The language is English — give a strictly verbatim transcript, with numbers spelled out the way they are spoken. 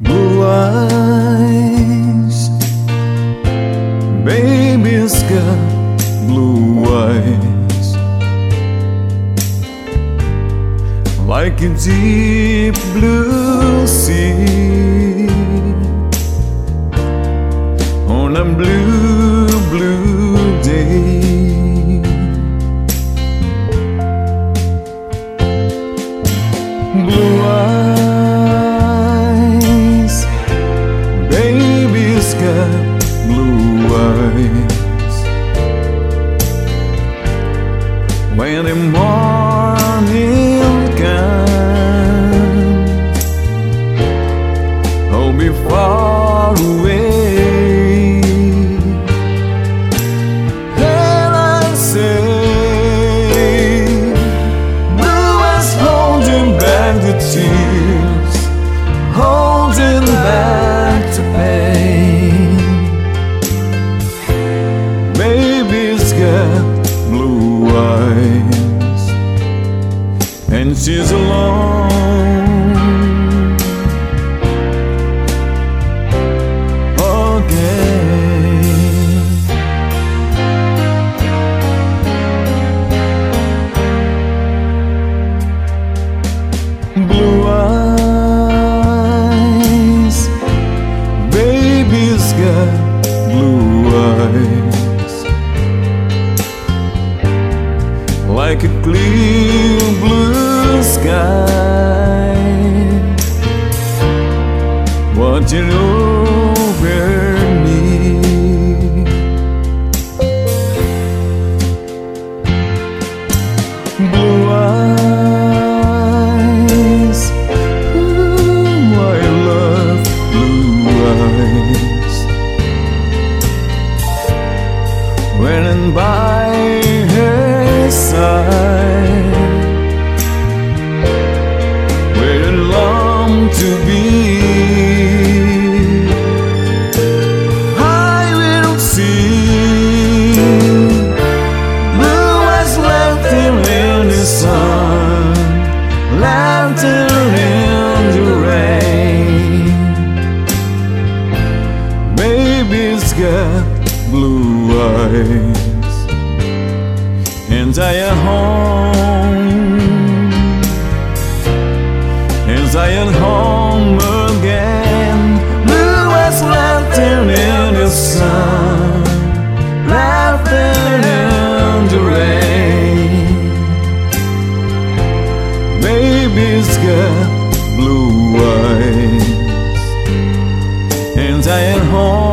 Blue eyes, baby's got blue eyes, like a deep blue sea on a blue, blue day. Blue eyes, baby's got blue eyes, when the morning comes, I'll be far away, and I say, blue eyes holding back the tears, holding back the pain. Baby's got blue eyes, and she's alone again. Blue eyes, baby's got blue eyes, like a clear blue sky, watching over me. Blue eyes, ooh, I love blue eyes, when I'm by her side, where I long to be, I will see blue eyes laughing in the sun, laughing in the rain. Baby's got blue eyes, and I am home, and I am home again. Blue eyes laughing in the sun, laughing in the rain. Baby's got blue eyes, and I am home.